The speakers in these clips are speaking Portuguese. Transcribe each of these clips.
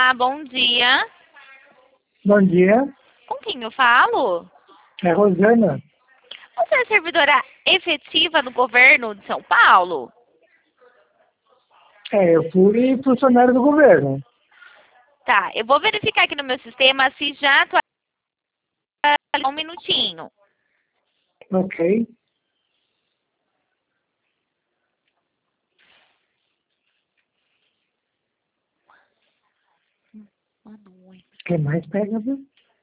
Olá, bom dia. Bom dia, Com quem eu falo? é Rosana. Você é servidora efetiva do governo de São Paulo? Eu fui funcionário do governo. Tá, eu vou verificar aqui no meu sistema se já atualizou um minutinho. Ok. Manda um oi. O que mais pega, viu?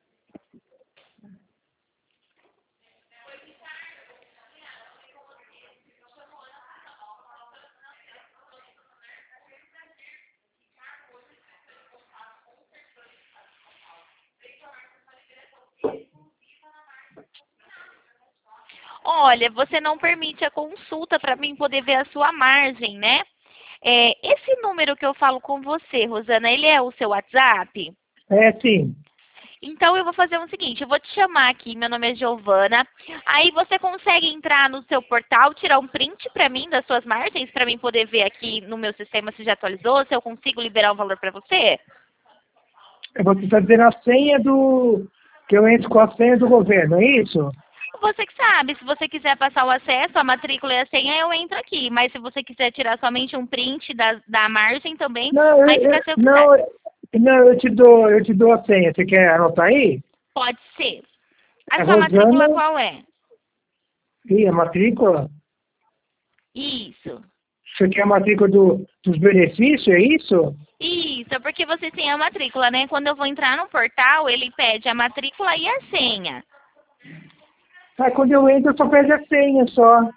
Olha, você não permite a consulta para mim poder ver a sua margem, né? Esse número que eu falo com você, Rosana, ele é o seu WhatsApp? É sim. Então eu vou fazer o seguinte, eu vou te chamar aqui, meu nome é Giovana. Aí você consegue entrar no seu portal, tirar um print para mim das suas margens, para mim poder ver aqui no meu sistema se já atualizou, se eu consigo liberar um valor para você? Eu vou precisar dizer a senha do... Que eu entro com a senha do governo, é isso? Você que sabe, se você quiser passar o acesso, a matrícula e a senha, eu entro aqui. Mas se você quiser tirar somente um print da margem também, Não, aí fica a seu critério. eu te dou a senha. Você quer anotar aí? Pode ser. A É sua matrícula Rosana qual é? e a matrícula. Isso. Você quer a matrícula dos benefícios, é isso? Isso, é porque você tem a matrícula, né? Quando eu vou entrar no portal, ele pede a matrícula e a senha. Ah, quando eu entro, eu só pede a senha só.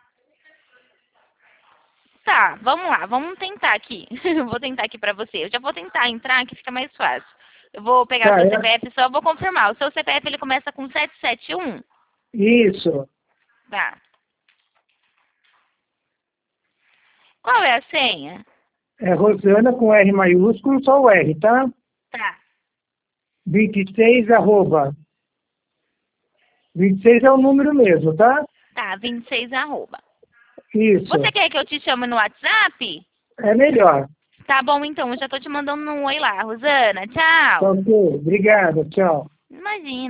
Tá, vamos lá, vamos tentar aqui. Eu vou tentar aqui pra você. Eu já vou tentar entrar, que fica mais fácil. Eu vou pegar Tá, seu CPF, só vou confirmar. O seu CPF, ele começa com 771? isso. Tá. Qual é a senha? É Rosana com R maiúsculo, só o R, tá? Tá. 26 arroba. 26 é o número mesmo, tá? Tá, 26 arroba. Você Isso. quer que eu te chame no WhatsApp? É melhor. Tá bom, então. Eu já tô te mandando um oi lá. Rosana, tchau. Ok. Obrigado. Tchau. Imagina.